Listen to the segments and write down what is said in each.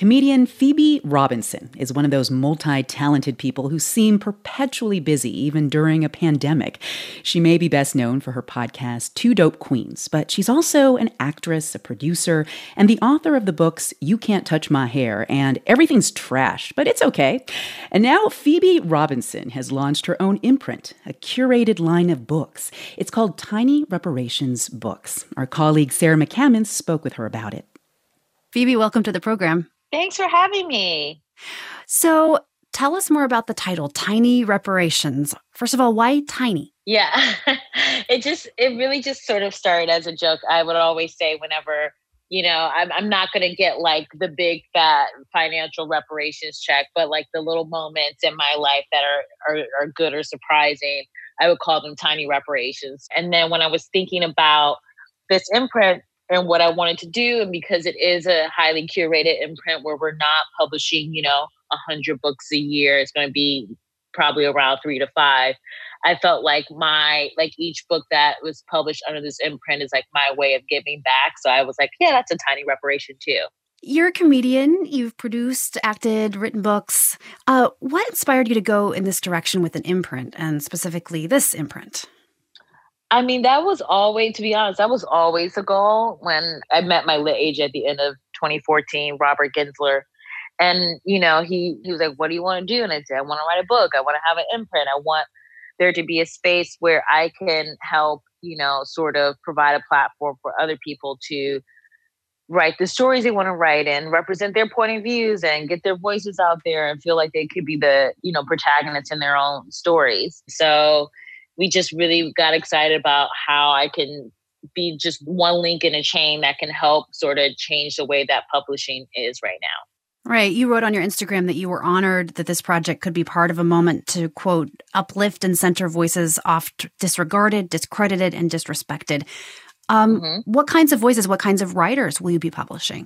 Comedian Phoebe Robinson is one of those multi-talented people who seem perpetually busy, even during a pandemic. She may be best known for her podcast, Two Dope Queens, but she's also an actress, a producer, and the author of the books You Can't Touch My Hair and Everything's Trash, but it's okay. And now Phoebe Robinson has launched her own imprint, a curated line of books. It's called Tiny Reparations Books. Our colleague Sarah McCammon spoke with her about it. Phoebe, welcome to the program. Thanks for having me. So tell us more about the title, Tiny Reparations. First of all, why tiny? Yeah, it really just sort of started as a joke. I would always say whenever, I'm not going to get like the big fat financial reparations check, but like the little moments in my life that are good or surprising, I would call them tiny reparations. And then when I was thinking about this imprint, and what I wanted to do, and because it is a highly curated imprint where we're not publishing, 100 books a year, it's going to be probably around 3 to 5. I felt like each book that was published under this imprint is like my way of giving back. So I was like, yeah, that's a tiny reparation too. You're a comedian. You've produced, acted, written books. What inspired you to go in this direction with an imprint, and specifically this imprint? I mean, that was always the goal. When I met my lit agent at the end of 2014, Robert Ginsler. And, he was like, what do you want to do? And I said, I want to write a book. I want to have an imprint. I want there to be a space where I can help, sort of provide a platform for other people to write the stories they want to write and represent their point of views and get their voices out there and feel like they could be the, protagonists in their own stories. So we just really got excited about how I can be just one link in a chain that can help sort of change the way that publishing is right now. Right. You wrote on your Instagram that you were honored that this project could be part of a moment to, quote, uplift and center voices oft disregarded, discredited, and disrespected. What kinds of voices, what kinds of writers will you be publishing?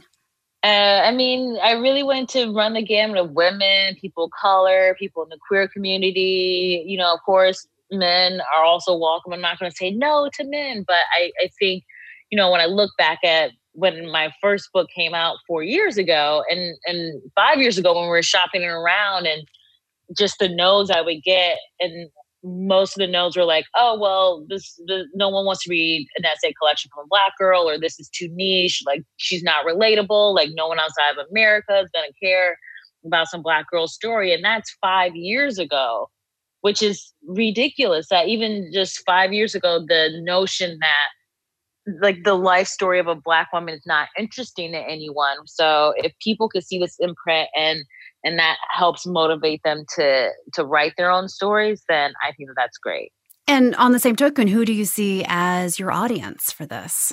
I really wanted to run the gamut of women, people of color, people in the queer community, of course, men are also welcome. I'm not going to say no to men, but I think, when I look back at when my first book came out 4 years ago and 5 years ago when we were shopping around and just the no's I would get, and most of the no's were like, oh, well, no one wants to read an essay collection from a Black girl, or this is too niche, like she's not relatable, like no one outside of America is going to care about some Black girl story. And that's 5 years ago. Which is ridiculous that even just 5 years ago, the notion that like the life story of a Black woman is not interesting to anyone. So if people could see this imprint and that helps motivate them to write their own stories, then I think that's great. And on the same token, who do you see as your audience for this?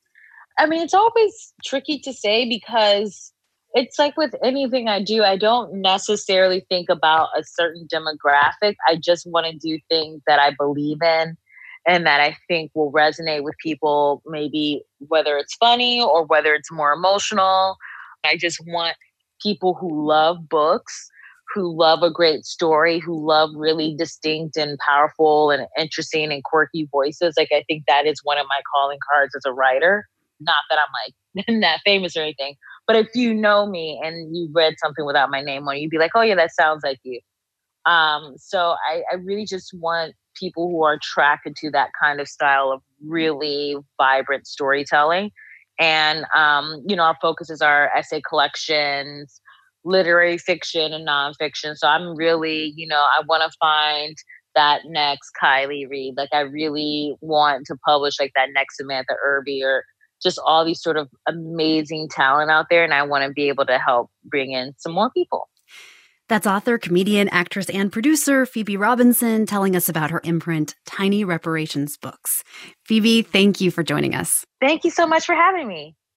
I mean, it's always tricky to say because it's like with anything I do, I don't necessarily think about a certain demographic. I just want to do things that I believe in and that I think will resonate with people, maybe whether it's funny or whether it's more emotional. I just want people who love books, who love a great story, who love really distinct and powerful and interesting and quirky voices. Like, I think that is one of my calling cards as a writer. Not that I'm like that famous or anything. But if you know me and you've read something without my name on it, you'd be like, oh, yeah, that sounds like you. So I really just want people who are attracted to that kind of style of really vibrant storytelling. And, our focuses are essay collections, literary fiction and nonfiction. So I'm really, I want to find that next Kylie Reid. Like, I really want to publish like that next Samantha Irby or just all these sort of amazing talent out there. And I want to be able to help bring in some more people. That's author, comedian, actress, and producer Phoebe Robinson telling us about her imprint, Tiny Reparations Books. Phoebe, thank you for joining us. Thank you so much for having me.